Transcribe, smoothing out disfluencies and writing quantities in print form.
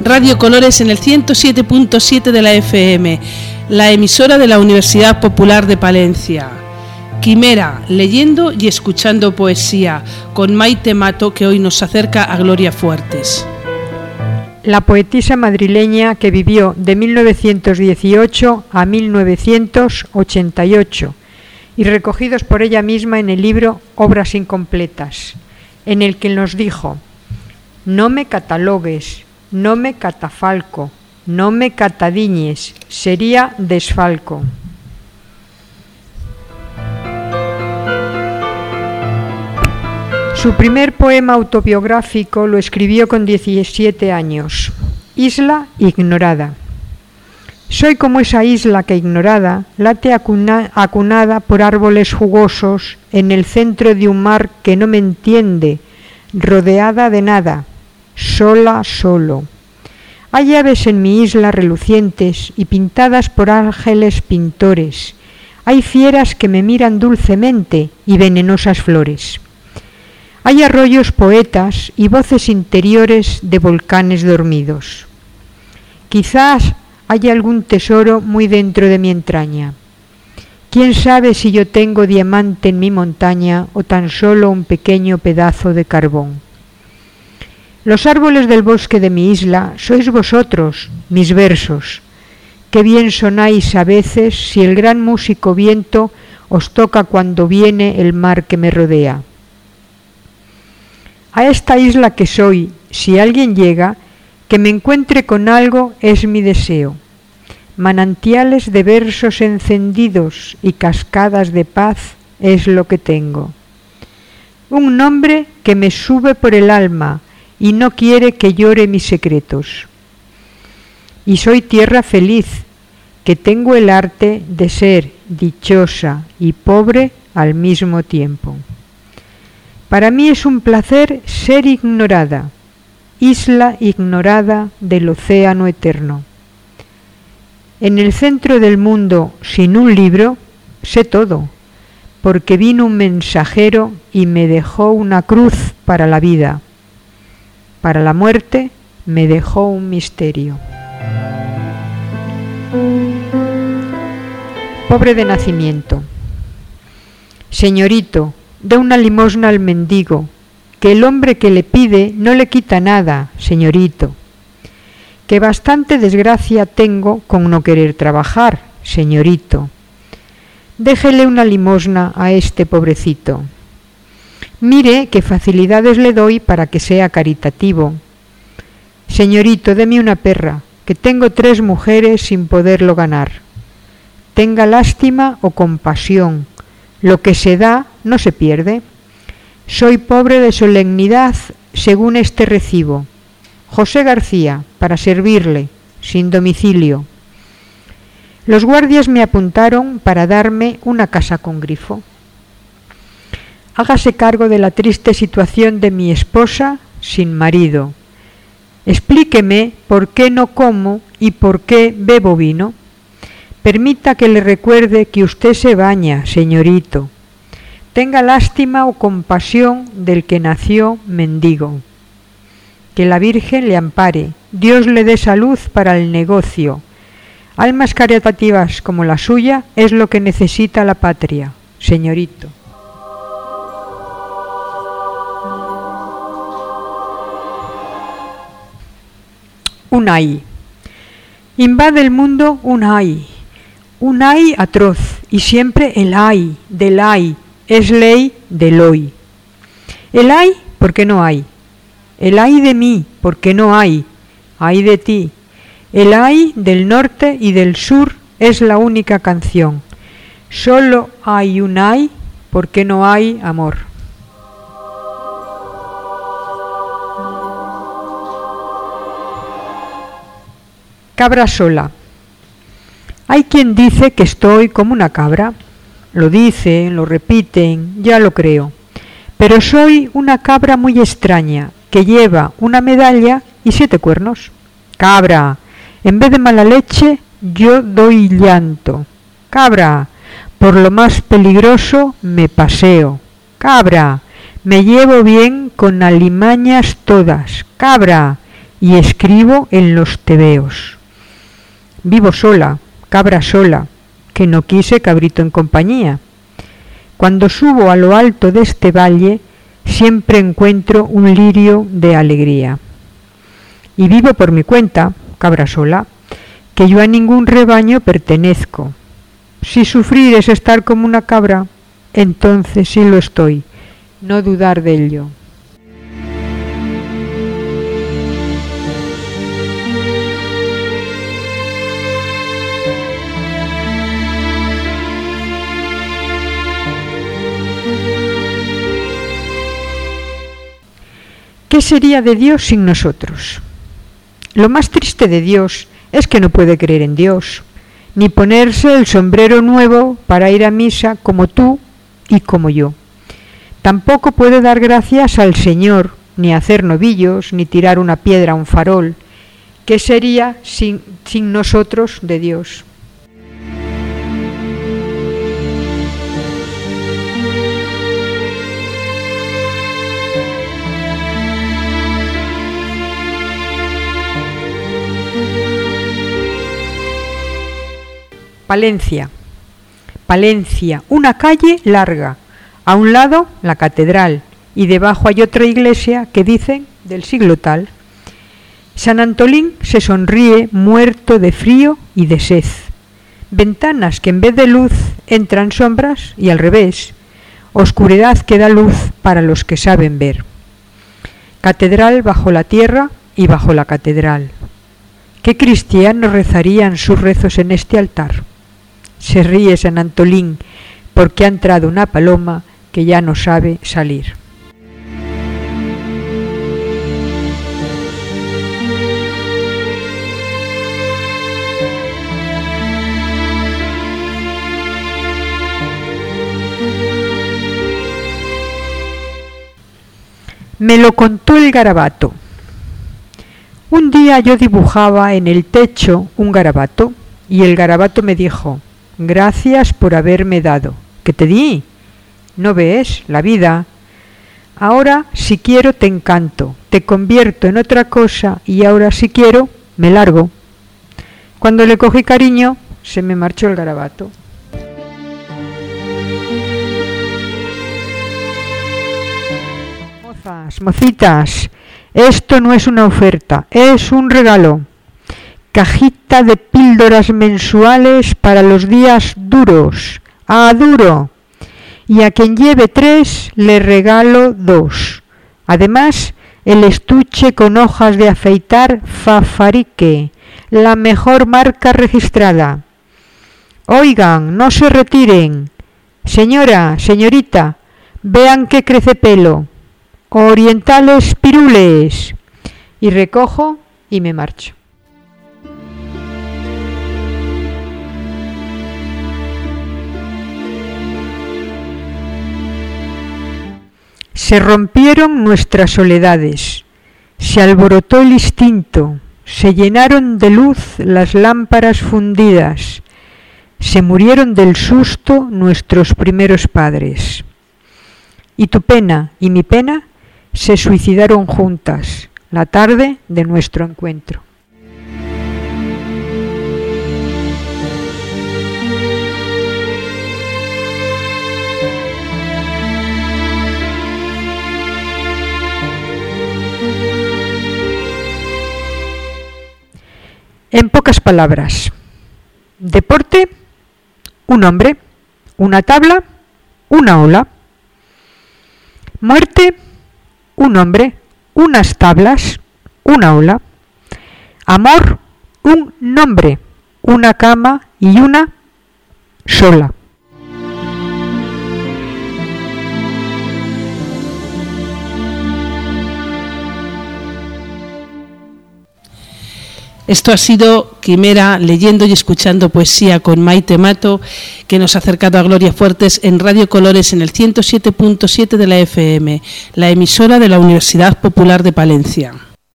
Radio Colores en el 107.7 de la FM, la emisora de la Universidad Popular de Palencia. Quimera, leyendo y escuchando poesía, con Maite Mato, que hoy nos acerca a Gloria Fuertes. La poetisa madrileña que vivió de 1918 a 1988 y recogidos por ella misma en el libro Obras incompletas, en el que nos dijo: no me catalogues, no me catafalco, no me catadiñes, sería desfalco. Su primer poema autobiográfico lo escribió con 17 años, Isla ignorada. Soy como esa isla que ignorada late acunada por árboles jugosos en el centro de un mar que no me entiende, rodeada de nada, sola solo. Hay aves en mi isla relucientes y pintadas por ángeles pintores. Hay fieras que me miran dulcemente y venenosas flores. Hay arroyos poetas y voces interiores de volcanes dormidos. Quizás haya algún tesoro muy dentro de mi entraña. ¿Quién sabe si yo tengo diamante en mi montaña o tan solo un pequeño pedazo de carbón? Los árboles del bosque de mi isla sois vosotros, mis versos. Qué bien sonáis a veces si el gran músico viento os toca cuando viene el mar que me rodea. A esta isla que soy, si alguien llega, que me encuentre con algo es mi deseo. Manantiales de versos encendidos y cascadas de paz es lo que tengo. Un nombre que me sube por el alma y no quiere que llore mis secretos. Y soy tierra feliz, que tengo el arte de ser dichosa y pobre al mismo tiempo. Para mí es un placer ser ignorada, isla ignorada del océano eterno. En el centro del mundo, sin un libro, sé todo, porque vino un mensajero y me dejó una cruz para la vida. Para la muerte me dejó un misterio. Pobre de nacimiento. Señorito, dé una limosna al mendigo, que el hombre que le pide no le quita nada, señorito. Que bastante desgracia tengo con no querer trabajar, señorito. Déjele una limosna a este pobrecito. Mire qué facilidades le doy para que sea caritativo. Señorito, deme una perra, que tengo 3 mujeres sin poderlo ganar. Tenga lástima o compasión. Lo que se da no se pierde. Soy pobre de solemnidad según este recibo. José García, para servirle, sin domicilio. Los guardias me apuntaron para darme una casa con grifo. Hágase cargo de la triste situación de mi esposa sin marido. Explíqueme por qué no como y por qué bebo vino. Permita que le recuerde que usted se baña, señorito. Tenga lástima o compasión del que nació mendigo. Que la Virgen le ampare, Dios le dé salud para el negocio. Almas caritativas como la suya es lo que necesita la patria, señorito. Un ay. Invade el mundo un ay atroz, y siempre el ay del ay es ley del hoy. El ay porque no hay. El ay de mí porque no hay. Ay de ti. El ay del norte y del sur es la única canción. Solo hay un ay porque no hay amor. Cabra sola. Hay quien dice que estoy como una cabra. Lo dicen, lo repiten, ya lo creo. Pero soy una cabra muy extraña, que lleva una medalla y 7 cuernos. Cabra, en vez de mala leche, yo doy llanto. Cabra, por lo más peligroso me paseo. Cabra, me llevo bien con alimañas todas. Cabra, y escribo en los tebeos. Vivo sola, cabra sola, que no quise cabrito en compañía. Cuando subo a lo alto de este valle, siempre encuentro un lirio de alegría. Y vivo por mi cuenta, cabra sola, que yo a ningún rebaño pertenezco. Si sufrir es estar como una cabra, entonces sí lo estoy, no dudar de ello. ¿Qué sería de Dios sin nosotros? Lo más triste de Dios es que no puede creer en Dios, ni ponerse el sombrero nuevo para ir a misa como tú y como yo. Tampoco puede dar gracias al Señor, ni hacer novillos, ni tirar una piedra a un farol. ¿Qué sería sin nosotros de Dios? Palencia. Palencia, una calle larga. A un lado, la catedral, y debajo hay otra iglesia que dicen del siglo tal. San Antolín se sonríe muerto de frío y de sed. Ventanas que en vez de luz entran sombras y al revés. Oscuridad que da luz para los que saben ver. Catedral bajo la tierra y bajo la catedral. ¿Qué cristianos rezarían sus rezos en este altar? Se ríe San Antolín porque ha entrado una paloma que ya no sabe salir. Me lo contó el garabato. Un día yo dibujaba en el techo un garabato y el garabato me dijo: gracias por haberme dado. ¿Qué te di? ¿No ves? La vida. Ahora si quiero te encanto, te convierto en otra cosa y ahora si quiero me largo. Cuando le cogí cariño se me marchó el garabato. Mozas, mocitas, esto no es una oferta, es un regalo. Cajita de píldoras mensuales para los días duros. ¡Ah, duro! Y a quien lleve 3 le regalo 2. Además, el estuche con hojas de afeitar Fafarique, la mejor marca registrada. Oigan, no se retiren. Señora, señorita, vean que crece pelo. Orientales pirules. Y recojo y me marcho. Se rompieron nuestras soledades, se alborotó el instinto, se llenaron de luz las lámparas fundidas, se murieron del susto nuestros primeros padres. Y tu pena y mi pena se suicidaron juntas la tarde de nuestro encuentro. En pocas palabras, deporte, un hombre, una tabla, una ola. Muerte, un hombre, unas tablas, una ola. Amor, un nombre, una cama y una sola. Esto ha sido Quimera, leyendo y escuchando poesía con Maite Mato, que nos ha acercado a Gloria Fuertes en Radio Colores en el 107.7 de la FM, la emisora de la Universidad Popular de Palencia.